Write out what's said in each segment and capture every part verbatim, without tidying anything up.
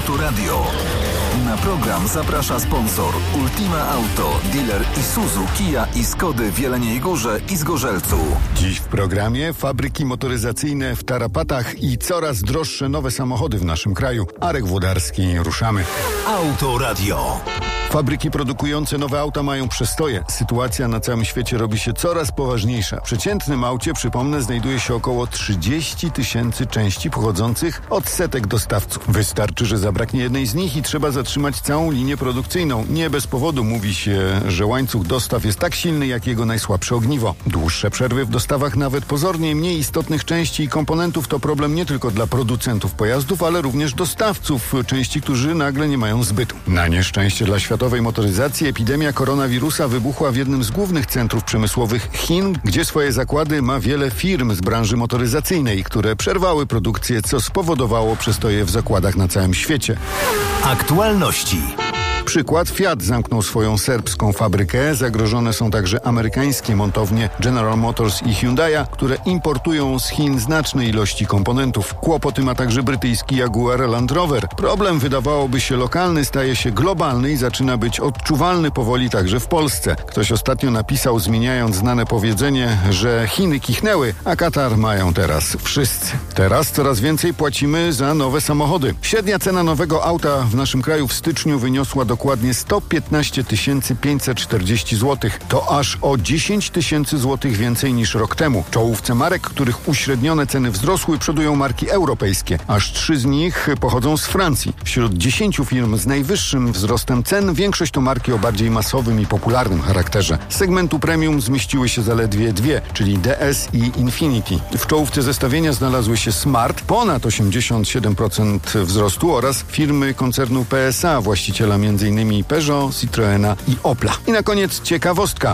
Autoradio. Na program zaprasza sponsor Ultima Auto, dealer Isuzu, Kia i Skody w Jeleniej Górze i Zgorzelcu. Dziś w programie fabryki motoryzacyjne w tarapatach i coraz droższe nowe samochody w naszym kraju. Arek Włodarski, ruszamy. Autoradio. Fabryki produkujące nowe auta mają przestoje. Sytuacja na całym świecie robi się coraz poważniejsza. W przeciętnym aucie, przypomnę, znajduje się około trzydzieści tysięcy części pochodzących od setek dostawców. Wystarczy, że zabraknie jednej z nich i trzeba zatrzymać całą linię produkcyjną. Nie bez powodu mówi się, że łańcuch dostaw jest tak silny, jak jego najsłabsze ogniwo. Dłuższe przerwy w dostawach nawet pozornie mniej istotnych części i komponentów to problem nie tylko dla producentów pojazdów, ale również dostawców części, którzy nagle nie mają zbytu. Na nieszczęście dla świata motoryzacji epidemia koronawirusa wybuchła w jednym z głównych centrów przemysłowych Chin, gdzie swoje zakłady ma wiele firm z branży motoryzacyjnej, które przerwały produkcję, co spowodowało przestoje w zakładach na całym świecie. Aktualności. Przykład: Fiat zamknął swoją serbską fabrykę. Zagrożone są także amerykańskie montownie General Motors i Hyundai'a, które importują z Chin znaczne ilości komponentów. Kłopoty ma także brytyjski Jaguar Land Rover. Problem, wydawałoby się lokalny, staje się globalny i zaczyna być odczuwalny powoli także w Polsce. Ktoś ostatnio napisał, zmieniając znane powiedzenie, że Chiny kichnęły, a Katar mają teraz wszyscy. Teraz coraz więcej płacimy za nowe samochody. Średnia cena nowego auta w naszym kraju w styczniu wyniosła dokładnie sto piętnaście tysięcy pięćset czterdzieści złotych. To aż o dziesięć tysięcy złotych więcej niż rok temu. W czołówce marek, których uśrednione ceny wzrosły, przodują marki europejskie. Aż trzy z nich pochodzą z Francji. Wśród dziesięciu firm z najwyższym wzrostem cen większość to marki o bardziej masowym i popularnym charakterze. Z segmentu premium zmieściły się zaledwie dwie, czyli D S i Infiniti. W czołówce zestawienia znalazły się Smart, ponad osiemdziesiąt siedem procent wzrostu, oraz firmy koncernu P S A, właściciela między innymi Peugeot, Citroena i Opla. I na koniec ciekawostka.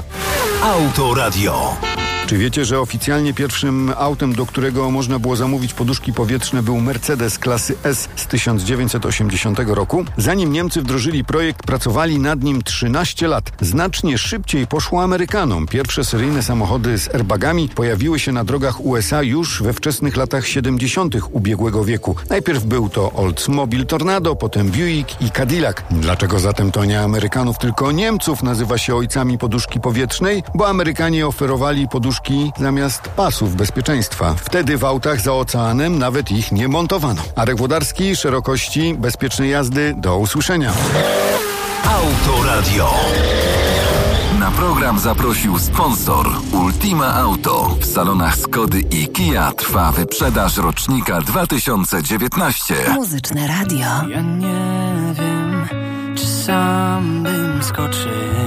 Autoradio. Czy wiecie, że oficjalnie pierwszym autem, do którego można było zamówić poduszki powietrzne, był Mercedes klasy S z tysiąc dziewięćset osiemdziesiątego roku? Zanim Niemcy wdrożyli projekt, pracowali nad nim trzynaście lat. Znacznie szybciej poszło Amerykanom. Pierwsze seryjne samochody z airbagami pojawiły się na drogach U S A już we wczesnych latach siedemdziesiątych ubiegłego wieku. Najpierw był to Oldsmobile Tornado, potem Buick i Cadillac. Dlaczego zatem to nie Amerykanów, tylko Niemców nazywa się ojcami poduszki powietrznej? Bo Amerykanie oferowali poduszki zamiast pasów bezpieczeństwa. Wtedy w autach za oceanem nawet ich nie montowano. Arek Włodarski, szerokości bezpiecznej jazdy. Do usłyszenia. Autoradio. Na program zaprosił sponsor Ultima Auto. W salonach Skody i Kia trwa wyprzedaż rocznika dwa tysiące dziewiętnaście. Muzyczne radio. Ja nie wiem, czy sam bym skoczył